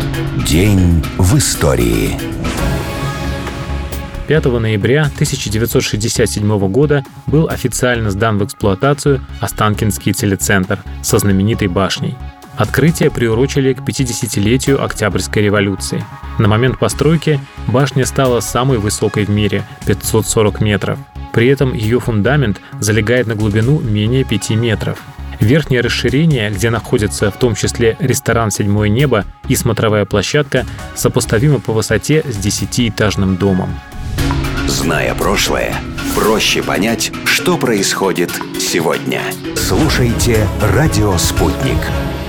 День в истории. 5 ноября 1967 года был официально сдан в эксплуатацию Останкинский телецентр со знаменитой башней. Открытие приурочили к 50-летию Октябрьской революции. На момент постройки башня стала самой высокой в мире – 540 метров. При этом ее фундамент залегает на глубину менее 5 метров. Верхнее расширение, где находится в том числе ресторан «Седьмое небо» и смотровая площадка, сопоставимо по высоте с 10-этажным домом. Зная прошлое, проще понять, что происходит сегодня. Слушайте «Радио Спутник».